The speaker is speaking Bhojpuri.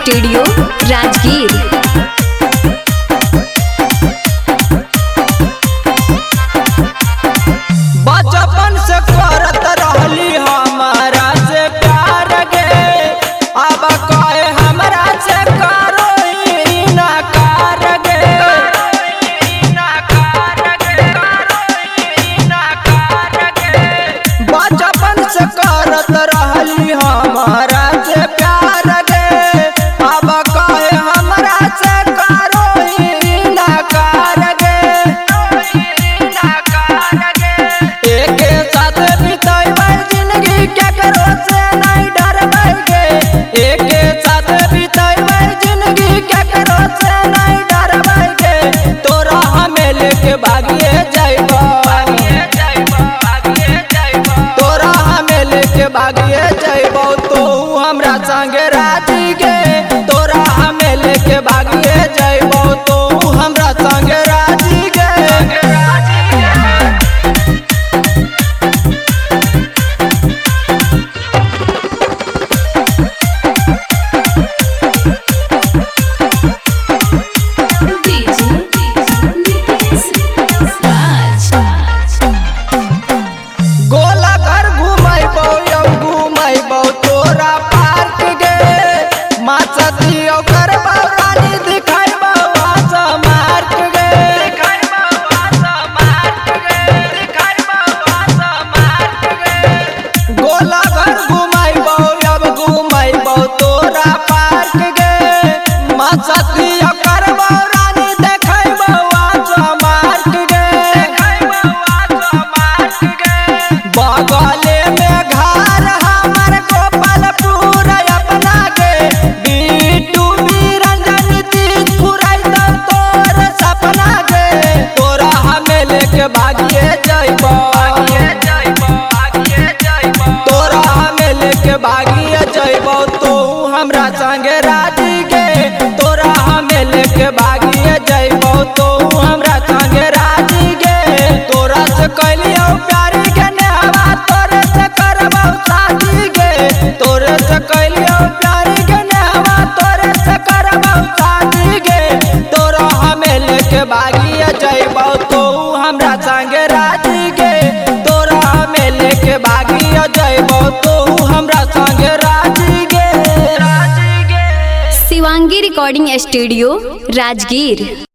स्टूडियो राजगीर। बचपन से करत रहली हमारा से प्यार गे, अब कहे हमरा से करो ही ना कार गे। बचपन से करत रहली हमारा से प्यार गे, अब कहे हमरा से करो ही ना कार गे। एके साथ बिताइबै जिंदगी केकरो से नहीं डरबै गे, एके साथ बिताइबै जिंदगी केकरो से नहीं डरबै गे। तोरा हमें लेके भागिए जाइबो, तोरा हमें लेके भागिए जाइबो, तो हमरा संगे राजी गे। तोरा हमें लेके भागिए जाइबो, तो हमरा संगे राजी गे। गोला घर घुमाइबो घुमाइबो तोरा पार्क गे, माछती ओकर रानी दिखाइबो आसा मार्क गे। गोला घर घुमाइबो घुमाइबो तोरा पार्क गे, माछती ओकर रानी देखाइबो आसा मार्क गे। बगले में घर हमर गोपालपुर अपना गे, बिट्टू बिरंजन तीज पुरैतौ तोर सपना गे। तोरा हमें लेके भागिए जाइबो, तोरा हमें लेके भागिए जाइबो, तो हमरा संगे राजी गे। तोरा हमें लेके भागिए जाइबो, तो हमरा संगे राजी गे। तोरा से कैलियो प्यारी के नेहवा, तोरे से करबौ शादी गे। तोरे से कैलियो प्यारी के नेहवा, तोरे से करबौ शादी गे। तोरा हमें लेके भागिए जाइबो, तो हमरा संगे राजी गे। तोरा हमें लेके भागिए जाइबो, तो हमरा संगे राजी गे। Shivangi recording studio Rajgir.